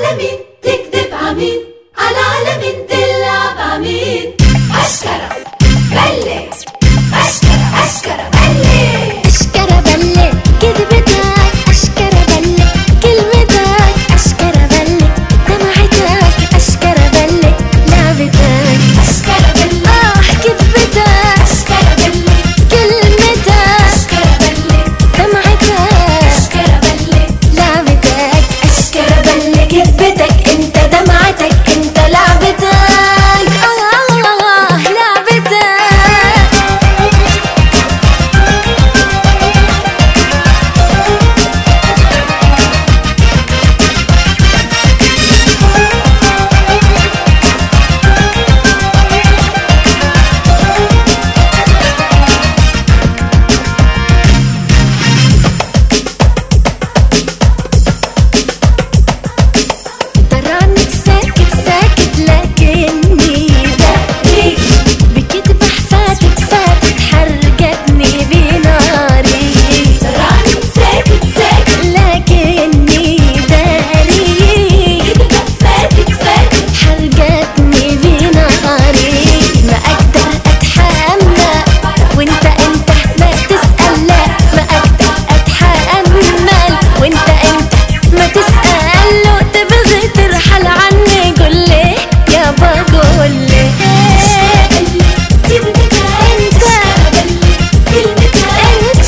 مين تكذب عمين، على مين تلعب عمين. أشكرة بلة، أشكرة أشكرة بلة، أشكرة بلة كذبتك، أشكرة بلة كلمتك، أشكرة بلة دمعتك، أشكرة بلة لعبتك، أشكرة بلة كذبتك، أشكرة بلة كلمتك، أشكرة بلة دمعتك، أشكرة بلة لعبتك، أشكرة بلة كذبتك، أنت دمعتك، أنت لعبتك، لعبتك. ترانك ساكت ساكت لكني دقي بكدب حفاتك فاتت حرقتني بناري، تراني ساكت ساكت لكني داري كدبك فاتت فاتت حرقتني بناري، ما أقدر أتحمل وانت ما تسأل، لا ما أقدر أتحمل وانت ما تسأل، لو تبغي ترحل عني قولي يابا قولي. كذبتك انت كلمتك انت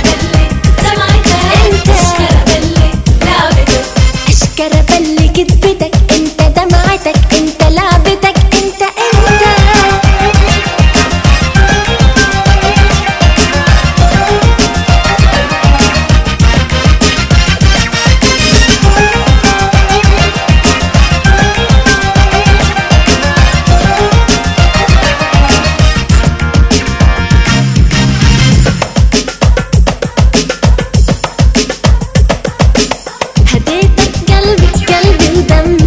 دمعتك أشكرة بلة لعبتك. أشكرة بلة كذبتك، انت دمعتك، انت لعبتك، انت هديتك قلبي ودمي